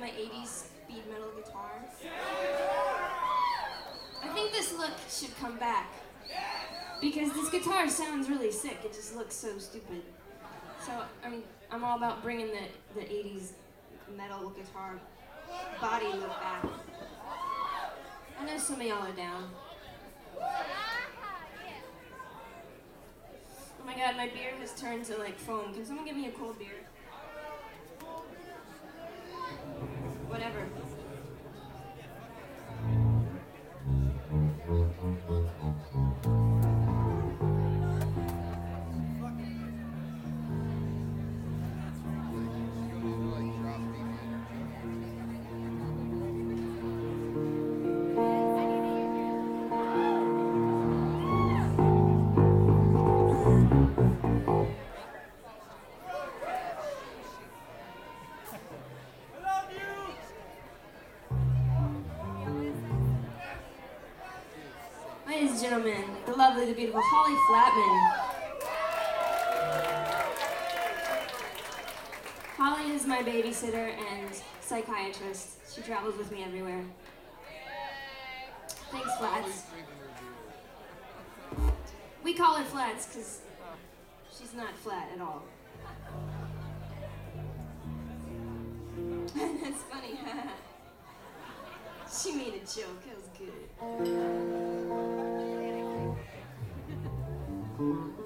my 80s speed metal guitar. I think this look should come back. Because this guitar sounds really sick. It just looks so stupid. So I'm all about bringing the 80s metal guitar body look back. I know some of y'all are down. Oh my god, my beer has turned to like foam. Can someone give me a cold beer? Whatever. Ladies and gentlemen, the lovely, the beautiful Holly Flatman. Holly is my babysitter and psychiatrist. She travels with me everywhere. Thanks, Flats. We call her Flats because she's not flat at all. That's funny. She made a joke. It was good.